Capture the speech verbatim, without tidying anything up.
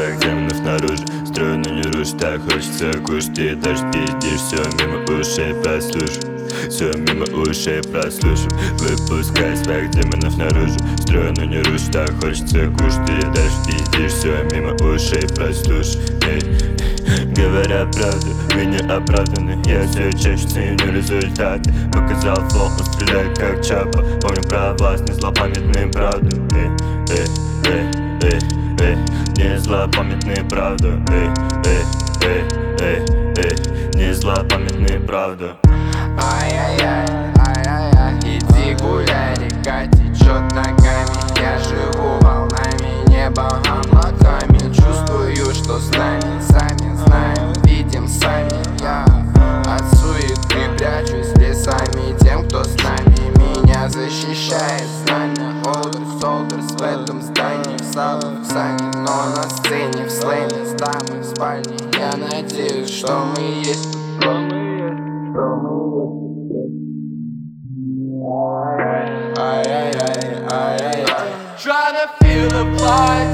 своих демонов наружу. Строю, но не руш, так хочется кушать. Ты даже пиздишь, все мимо ушей прослушай. Все мимо ушей прослушай. Выпускай своих демонов наружу. Строю, но не руш, так хочется кушать. Ты даже пиздишь, все мимо ушей прослушай. Эй. Говорят правду, вы не оправданы. Я все чаще ценю результаты. Показал флоу, он стреляет как Чапа. Помню про вас, не злопамятные правду. Эй, эй, эй, эй, эй, не злопамятные правду. Эй, эй, эй, эй, эй, не злопамятные правду. Ай-яй-яй, ай-яй-яй, иди гуляй, река течет ногами. Я живу волнами, небо облаками. Чувствую, что с нами, сами знаем, видим сами. Я от суеты прячусь лесами. Тем, кто с нами, меня защищает знамя. Олдер, солдерс в этом здании. В салах, в сане, но на сцене. В слэме с дамой в спальне. Я надеюсь, что мы есть тут. Tryna feel the vibe.